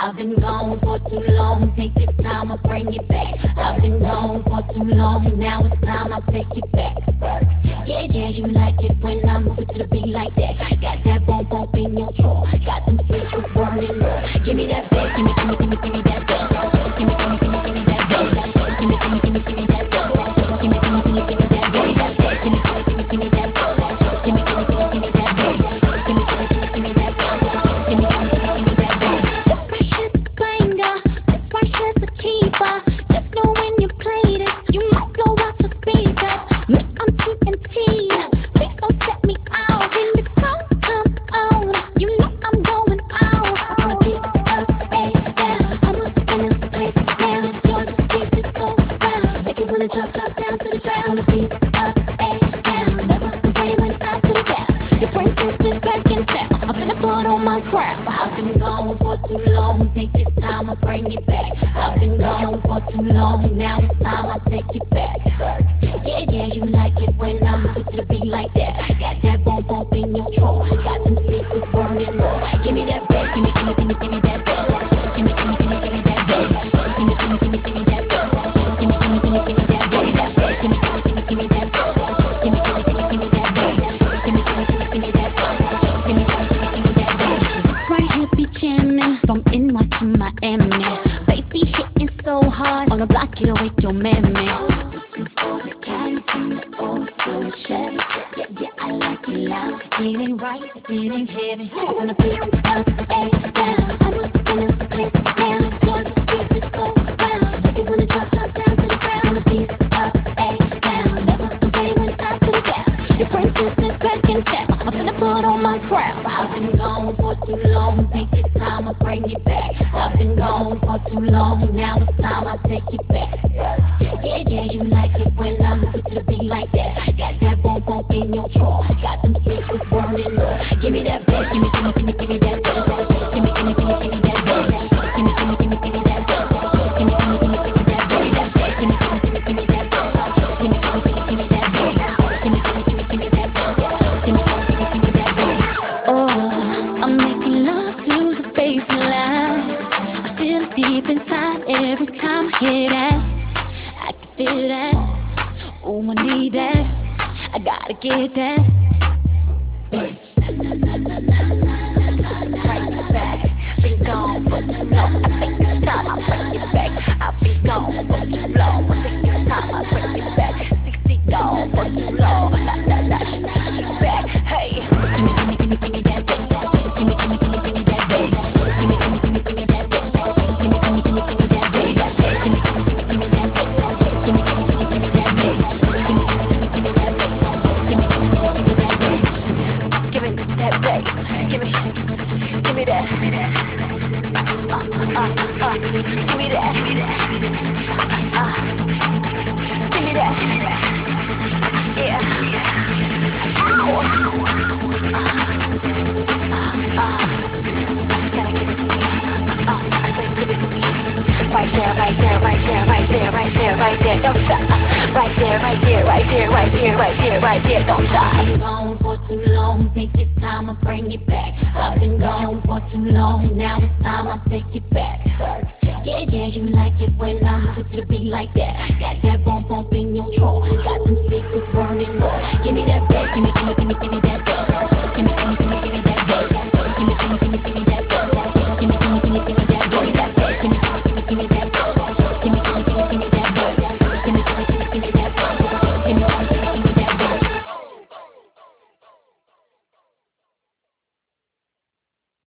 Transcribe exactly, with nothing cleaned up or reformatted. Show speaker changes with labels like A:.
A: I've been gone for too long. Take this time, I'll bring it back. I've been gone for too long. Now it's time, I'll take it back. Yeah, yeah, you like it when I move it to the beat like that. Got that bump bump in your drawer. Got them speakers burning low. Give me that bass, give me, give me, give me, give me that bass. Give me, give me, give me, give me that bass. Give me, give me, give me, give me that bass. Give me, give me, give me, give me that bass. Give me, give me, give me, give me that bass. Give me, give me, give me, give me that bass. Give me, give me, give me, give me that bass. Give me, give me, give me, give me that bass. This right here's a banger. This right here's a keeper. Just know when you play this, you might blow out your speakers. Make them T N T. They gon' set me out when the song comes on. You know I'm going out. I'm gonna beat up, bass down. I'ma spin this place now. Yours is deep, it's so round. Make it wanna drop, drop down to the ground. Wanna beat up, bass down. Never complain when I put it down. Your brain senses back in town. I'm finna put on my crown. I've been gone for too long. Take this time, I'll bring it back. I've been gone for too long. Now it's time, I'll take it back. Yeah, yeah, you like it when I move it to the beat like that. Got that bump bump in your drawer. Got them speakers burning low. Give me that bass, give me, give me, give me, give me that bass. Give me, give me, give me, give me that bass. Give me, give me, give me, give me that bass. Give me, give me, give me, give me that bass. Give me, give me, give me, give me that bass. Give me, give me, give me, give me that bass. Give me, give me, give me, give me that bass. Give me, give me, give me, give me that bass. This right here be jamming from N Y to Miami. Bass be hitting so hard on the block, it'll wake your mammy. Looking for the caddies in the old school Chevy. Yeah, yeah, I like it loud. It ain't right, it ain't heavy. I'm gonna beat up, bass down. I'ma spin this place now. Yours is deep, it's so round. Make it wanna drop, drop down to the ground. Wanna beat up, bass down. Never complain when I put it down. Your princess is back in town. I'm finna put on my crown. I've been gone for too long. Take this time, I'll bring it back. I've been gone for too long. Now it's time, I'll take it back. Yeah, yeah, you like it when I move it to the beat like that. Got that bump bump in your drawer. Got them speakers burning low. Give me that bass, give me, give me, give me, give me that bass. Give me, give me, give me, give me that bass. Give me, give me, give me, give me that bass. Give me, give me, give me, give me that bass. Give me, give me, give me, give me that bass. Give me, give me, give me, give me that bass. Give me, give me, give me, give me that bass. Give me, give me, give me, give me that bass. Oh, I'm making love to the bassline. I feel it deep inside every time I hear that. I can feel that. Oh, I need that. I gotta get that. Bass. Bring it back. Been gone for too long. I think it's time I bring it back. I've been gone for too long. I think it's time I bring it back. sixty gone for too long. La la la, she she back. Hey, give me, give me, give me, give me that bass. Give me, give me, give me, give me that bass. Give me, give me, give me, give me that bass. Give me, give me, give me, give me that bass. Give me, give me, give me, give me that bass. Give me, give me, give me, give me that bass. Give me, give me, give me, give me that bass. Give me, give me, give me, give me that bass. Give me that bass. Give me, give me that. Uh, uh, uh, give me that. Give me that. Uh, give me that. Yeah. Ow. Uh, uh, uh. Gotta give it to me. Uh, I say give it to me. Right there, right there, right there, right there, right there, right there. Don't stop. Right there, right there, right there, right there, right there, right there. Don't stop. I've been gone for too long. Take this time, I'll bring it back. I've been gone for too long. Now it's time, I'll take it back. Yeah, yeah, you like it when I move it to the beat like that. Got that